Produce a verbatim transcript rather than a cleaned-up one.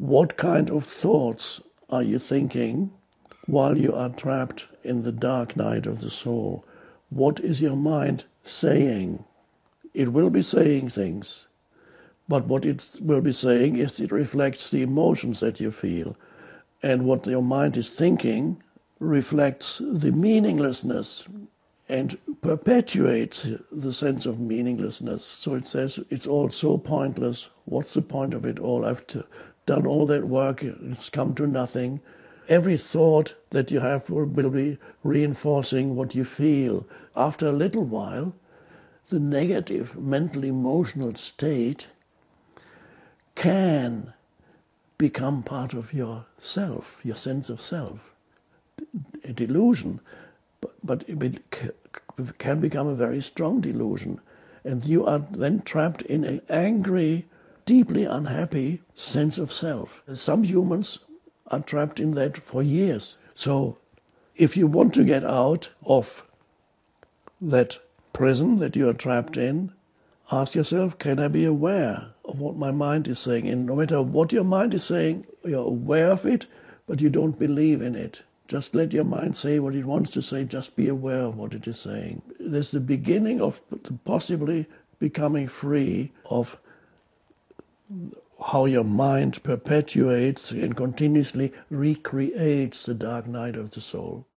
What kind of thoughts are you thinking while you are trapped in the dark night of the soul? What is your mind saying? It will be saying things, but what it will be saying is it reflects the emotions that you feel. And what your mind is thinking reflects the meaninglessness and perpetuates the sense of meaninglessness. So it says, it's all so pointless. What's the point of it all? I've t- done all that work, it's come to nothing. Every thought that you have will, will be reinforcing what you feel. After a little while, the negative mental emotional state can become part of your self, your sense of self. A delusion, but, but it can become a very strong delusion. And you are then trapped in an angry, deeply unhappy sense of self. Some humans are trapped in that for years. So if you want to get out of that prison that you are trapped in, ask yourself, can I be aware of what my mind is saying? And no matter what your mind is saying, you're aware of it, but you don't believe in it. Just let your mind say what it wants to say. Just be aware of what it is saying. There's the beginning of possibly becoming free of how your mind perpetuates and continuously recreates the dark night of the soul.